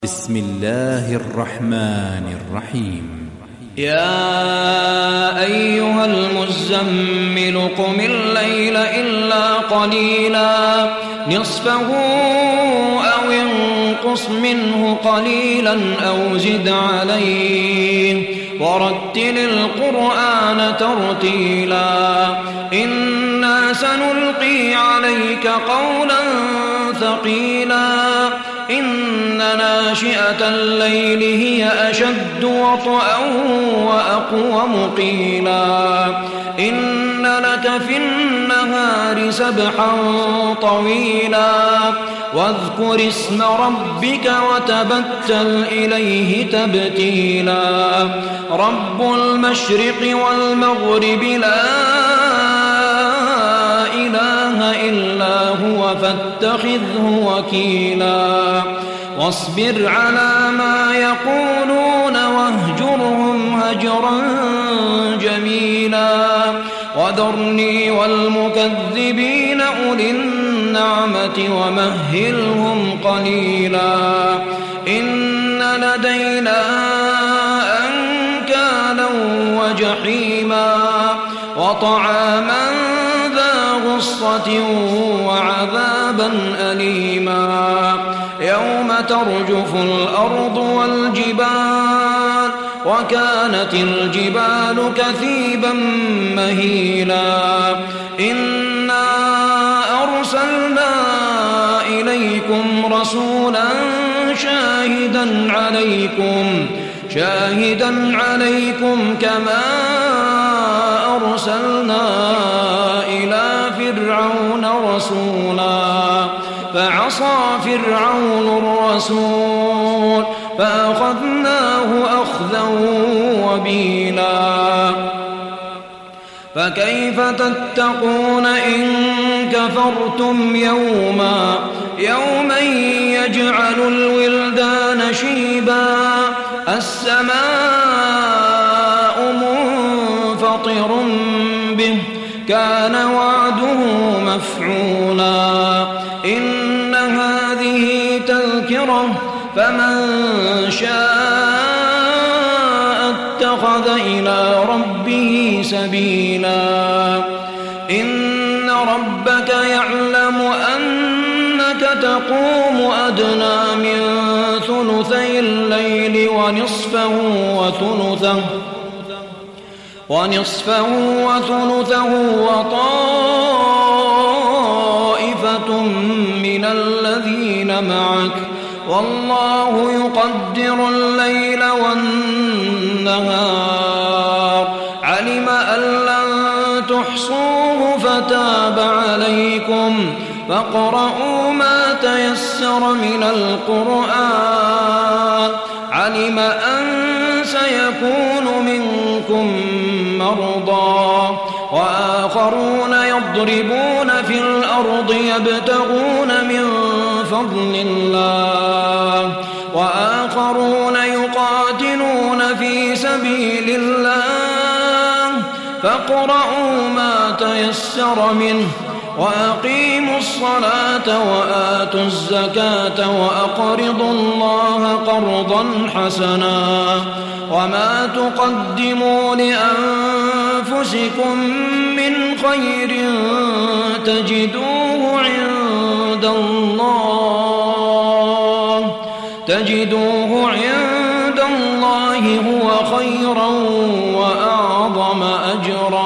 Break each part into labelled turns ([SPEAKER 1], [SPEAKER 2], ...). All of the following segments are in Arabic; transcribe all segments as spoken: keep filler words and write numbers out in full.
[SPEAKER 1] بسم الله الرحمن الرحيم.
[SPEAKER 2] يا أيها المزمل قم الليل إلا قليلا نصفه أو انقص منه قليلا أو زد عليه ورتل القرآن ترتيلا إنا سنلقي عليك قولا ثقيلا إن ناشئة الليل هي أشد وطئا وأقوم قيلا إن لك في النهار سبحا طويلا واذكر اسم ربك وتبتل إليه تبتيلا رب المشرق والمغرب لا إله إلا هو فاتخذه وكيلا واصبر على ما يقولون واهجرهم هجرا جميلا وذرني والمكذبين أولي النعمة ومهلهم قليلا إن لدينا أنكالا وجحيما وطعاما ذا غصة وعذابا أليما يوم ترجف الأرض والجبال وكانت الجبال كثيبا مهيلا إنا أرسلنا إليكم رسولا شاهدا عليكم شاهدا عليكم كما أرسلنا إلى فرعون رسولا فعصى فرعون الرسول فأخذناه أخذا وبيلا فكيف تتقون إن كفرتم يوما يوما يجعل الولدان شيبا السماء منفطر به كان وعده مفعولا إن هذه تذكرة فمن شاء اتخذ إلى ربه سبيلا إن ربك يعلم أنك تقوم أدنى من ثلثي الليل ونصفه وثلثه ونصفه وثلثه وطائفة من الذين معك والله يقدر الليل والنهار علم أن لن تحصوه فتاب عليكم فاقرؤوا ما تيسر من القرآن علم أن سيكون منكم مرضى وآخرون يضربون في الأرض يبتغون من فضل الله وآخرون يقاتلون في سبيل الله فاقرؤوا ما تيسر منه وأقيموا الصلاة وآتوا الزكاة وأقرضوا الله قرضا حسنا وما تقدموا لأنفسكم من خير تجدوه عند الله تجدوه عند الله هو خيرا وأعظم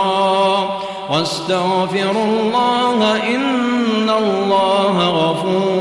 [SPEAKER 2] أجرا واستغفروا الله إن الله غفور